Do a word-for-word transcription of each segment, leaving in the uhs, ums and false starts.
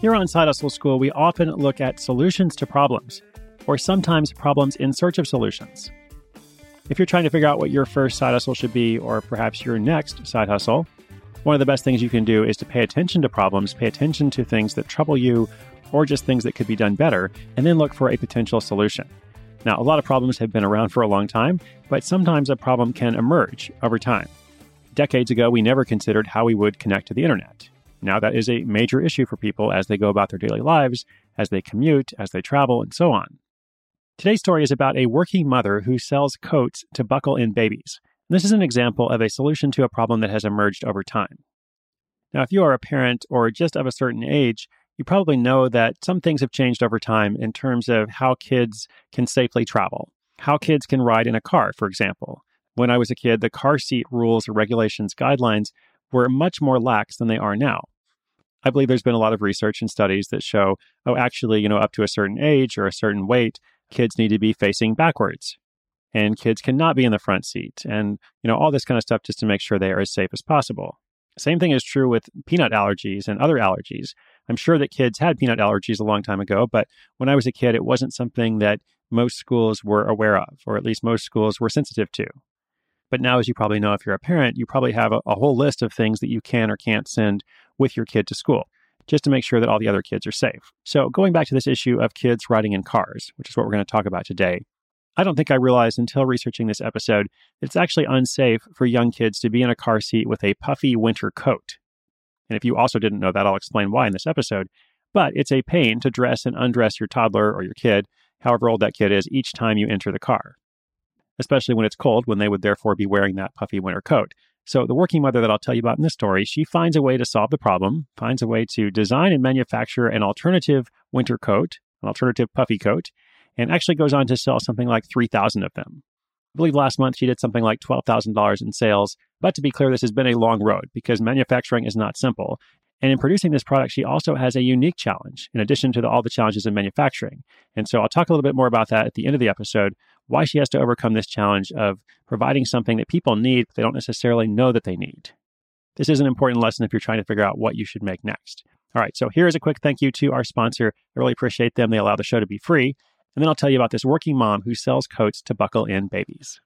Here on Side Hustle School, we often look at solutions to problems, or sometimes problems in search of solutions. If you're trying to figure out what your first side hustle should be, or perhaps your next side hustle, one of the best things you can do is to pay attention to problems, pay attention to things that trouble you, or just things that could be done better, and then look for a potential solution. Now, a lot of problems have been around for a long time, but sometimes a problem can emerge over time. Decades ago, we never considered how we would connect to the internet. Now that is a major issue for people as they go about their daily lives, as they commute, as they travel, and so on. Today's story is about a working mother who sells coats to buckle in babies. This is an example of a solution to a problem that has emerged over time. Now, if you are a parent or just of a certain age, you probably know that some things have changed over time in terms of how kids can safely travel, how kids can ride in a car, for example. When I was a kid, the car seat rules or regulations guidelines were much more lax than they are now. I believe there's been a lot of research and studies that show, oh, actually, you know, up to a certain age or a certain weight, kids need to be facing backwards, and kids cannot be in the front seat, and, you know, all this kind of stuff just to make sure they are as safe as possible. Same thing is true with peanut allergies and other allergies. I'm sure that kids had peanut allergies a long time ago, but when I was a kid, it wasn't something that most schools were aware of, or at least most schools were sensitive to. But now, as you probably know, if you're a parent, you probably have a, a whole list of things that you can or can't send with your kid to school, just to make sure that all the other kids are safe. So going back to this issue of kids riding in cars, which is what we're going to talk about today, I don't think I realized until researching this episode that it's actually unsafe for young kids to be in a car seat with a puffy winter coat. And if you also didn't know that, I'll explain why in this episode. But it's a pain to dress and undress your toddler or your kid, however old that kid is, each time you enter the car, especially when it's cold, when they would therefore be wearing that puffy winter coat. So the working mother that I'll tell you about in this story, she finds a way to solve the problem, finds a way to design and manufacture an alternative winter coat, an alternative puffy coat, and actually goes on to sell something like three thousand of them. I believe last month she did something like twelve thousand dollars in sales. But to be clear, this has been a long road because manufacturing is not simple. And in producing this product, she also has a unique challenge in addition to the, all the challenges in manufacturing. And so I'll talk a little bit more about that at the end of the episode, why she has to overcome this challenge of providing something that people need, but they don't necessarily know that they need. This is an important lesson if you're trying to figure out what you should make next. All right, so here's a quick thank you to our sponsor. I really appreciate them. They allow the show to be free. And then I'll tell you about this working mom who sells coats to buckle in babies.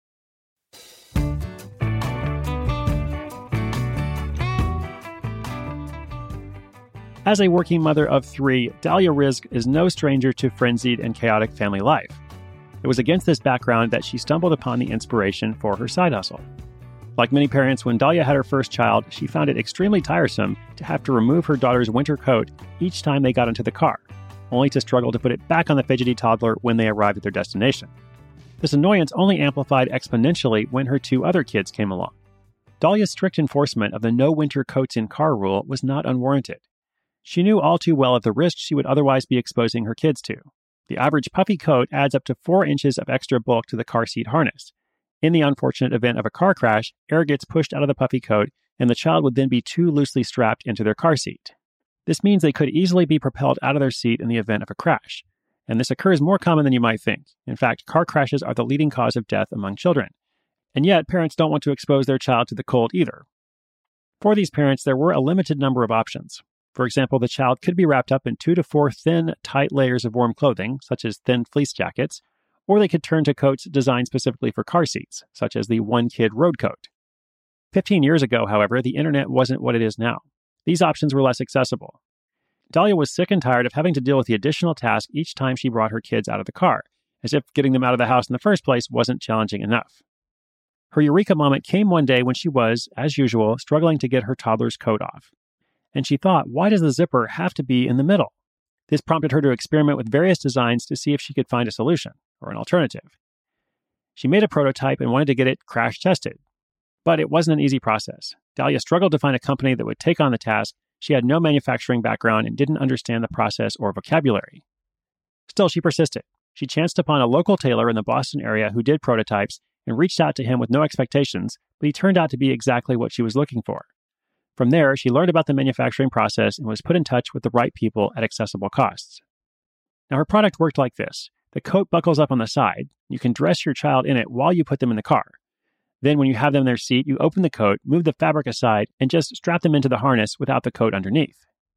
As a working mother of three, Dahlia Rizk is no stranger to frenzied and chaotic family life. It was against this background that she stumbled upon the inspiration for her side hustle. Like many parents, when Dahlia had her first child, she found it extremely tiresome to have to remove her daughter's winter coat each time they got into the car, only to struggle to put it back on the fidgety toddler when they arrived at their destination. This annoyance only amplified exponentially when her two other kids came along. Dahlia's strict enforcement of the no winter coats in car rule was not unwarranted. She knew all too well of the risks she would otherwise be exposing her kids to. The average puffy coat adds up to four inches of extra bulk to the car seat harness. In the unfortunate event of a car crash, air gets pushed out of the puffy coat, and the child would then be too loosely strapped into their car seat. This means they could easily be propelled out of their seat in the event of a crash. And this occurs more common than you might think. In fact, car crashes are the leading cause of death among children. And yet, parents don't want to expose their child to the cold either. For these parents, there were a limited number of options. For example, the child could be wrapped up in two to four thin, tight layers of warm clothing, such as thin fleece jackets, or they could turn to coats designed specifically for car seats, such as the One Kid Road Coat. Fifteen years ago, however, the internet wasn't what it is now. These options were less accessible. Dahlia was sick and tired of having to deal with the additional task each time she brought her kids out of the car, as if getting them out of the house in the first place wasn't challenging enough. Her eureka moment came one day when she was, as usual, struggling to get her toddler's coat off. And she thought, why does the zipper have to be in the middle? This prompted her to experiment with various designs to see if she could find a solution, or an alternative. She made a prototype and wanted to get it crash tested. But it wasn't an easy process. Dahlia struggled to find a company that would take on the task. She had no manufacturing background and didn't understand the process or vocabulary. Still, she persisted. She chanced upon a local tailor in the Boston area who did prototypes and reached out to him with no expectations, but he turned out to be exactly what she was looking for. From there, she learned about the manufacturing process and was put in touch with the right people at accessible costs. Now, her product worked like this. The coat buckles up on the side. You can dress your child in it while you put them in the car. Then when you have them in their seat, you open the coat, move the fabric aside, and just strap them into the harness without the coat underneath.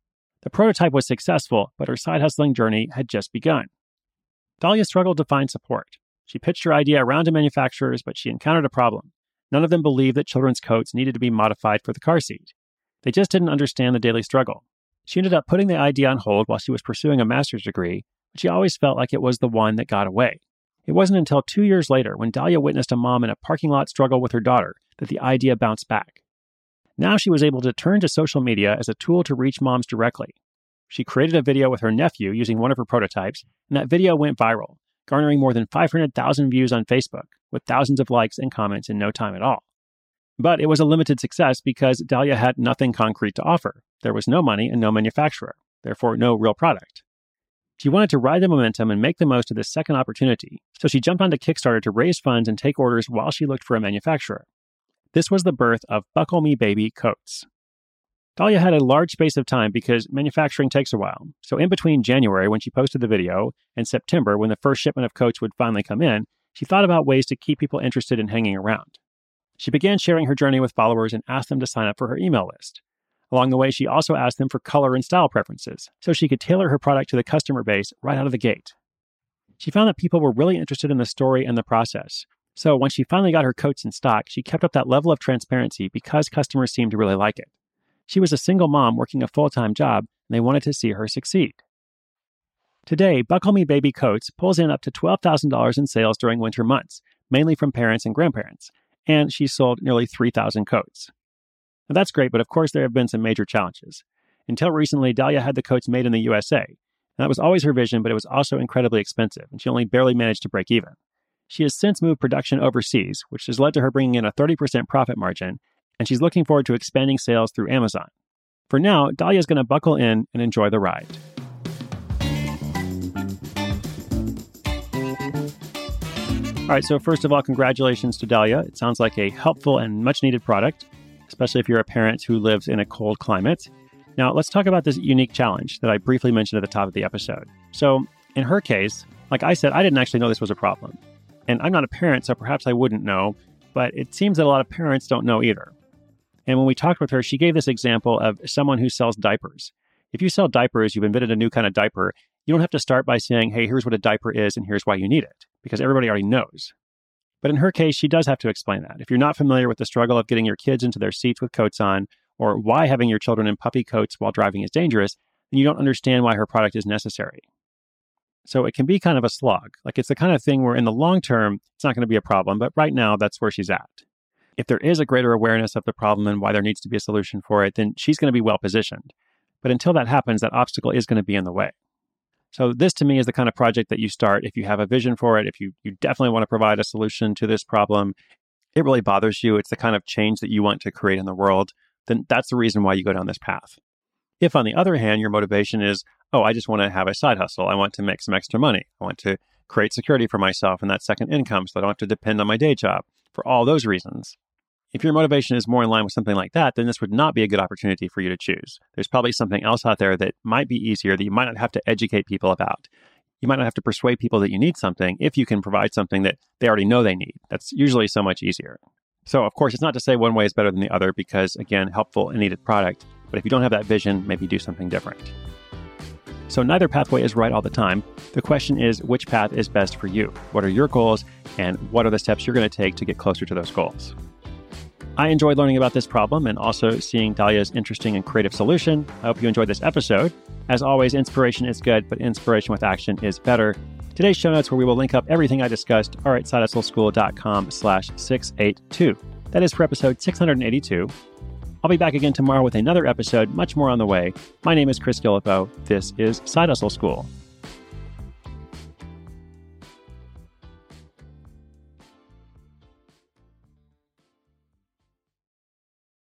The prototype was successful, but her side hustling journey had just begun. Dahlia struggled to find support. She pitched her idea around to manufacturers, but she encountered a problem. None of them believed that children's coats needed to be modified for the car seat. They just didn't understand the daily struggle. She ended up putting the idea on hold while she was pursuing a master's degree, but she always felt like it was the one that got away. It wasn't until two years later, when Dahlia witnessed a mom in a parking lot struggle with her daughter, that the idea bounced back. Now she was able to turn to social media as a tool to reach moms directly. She created a video with her nephew using one of her prototypes, and that video went viral, garnering more than five hundred thousand views on Facebook, with thousands of likes and comments in no time at all. But it was a limited success because Dahlia had nothing concrete to offer. There was no money and no manufacturer, therefore no real product. She wanted to ride the momentum and make the most of this second opportunity, so she jumped onto Kickstarter to raise funds and take orders while she looked for a manufacturer. This was the birth of Buckle Me Baby Coats. Dahlia had a large space of time because manufacturing takes a while, so in between January, when she posted the video, and September, when the first shipment of coats would finally come in, she thought about ways to keep people interested in hanging around. She began sharing her journey with followers and asked them to sign up for her email list. Along the way, she also asked them for color and style preferences, so she could tailor her product to the customer base right out of the gate. She found that people were really interested in the story and the process. So when she finally got her coats in stock, she kept up that level of transparency because customers seemed to really like it. She was a single mom working a full-time job, and they wanted to see her succeed. Today, Buckle Me Baby Coats pulls in up to twelve thousand dollars in sales during winter months, mainly from parents and grandparents, and she sold nearly three thousand coats. Now that's great, but of course there have been some major challenges. Until recently, Dahlia had the coats made in the U S A, and that was always her vision, but it was also incredibly expensive, and she only barely managed to break even. She has since moved production overseas, which has led to her bringing in a thirty percent profit margin, and she's looking forward to expanding sales through Amazon. For now, Dahlia's going to buckle in and enjoy the ride. All right, so first of all, congratulations to Dahlia. It sounds like a helpful and much-needed product, especially if you're a parent who lives in a cold climate. Now, let's talk about this unique challenge that I briefly mentioned at the top of the episode. So, in her case, like I said, I didn't actually know this was a problem. And I'm not a parent, so perhaps I wouldn't know, but it seems that a lot of parents don't know either. And when we talked with her, she gave this example of someone who sells diapers. If you sell diapers, you've invented a new kind of diaper, you don't have to start by saying, hey, here's what a diaper is and here's why you need it, because everybody already knows. But in her case, she does have to explain that. If you're not familiar with the struggle of getting your kids into their seats with coats on, or why having your children in puppy coats while driving is dangerous, then you don't understand why her product is necessary. So it can be kind of a slog. Like it's the kind of thing where in the long term, it's not going to be a problem, but right now that's where she's at. If there is a greater awareness of the problem and why there needs to be a solution for it, then she's going to be well positioned. But until that happens, that obstacle is going to be in the way. So this to me is the kind of project that you start if you have a vision for it, if you, you definitely want to provide a solution to this problem, it really bothers you, it's the kind of change that you want to create in the world, then that's the reason why you go down this path. If on the other hand, your motivation is, oh, I just want to have a side hustle, I want to make some extra money, I want to create security for myself and that second income so that I don't have to depend on my day job, for all those reasons. If your motivation is more in line with something like that, then this would not be a good opportunity for you to choose. There's probably something else out there that might be easier that you might not have to educate people about. You might not have to persuade people that you need something if you can provide something that they already know they need. That's usually so much easier. So, of course, it's not to say one way is better than the other because, again, helpful and needed product. But if you don't have that vision, maybe do something different. So neither pathway is right all the time. The question is, which path is best for you? What are your goals? And what are the steps you're going to take to get closer to those goals? I enjoyed learning about this problem and also seeing Dahlia's interesting and creative solution. I hope you enjoyed this episode. As always, inspiration is good, but inspiration with action is better. Today's show notes, where we will link up everything I discussed, are at sidehustleschool.com slash 682. That is for episode six hundred eighty-two. I'll be back again tomorrow with another episode, much more on the way. My name is Chris Guillebeau. This is Side Hustle School.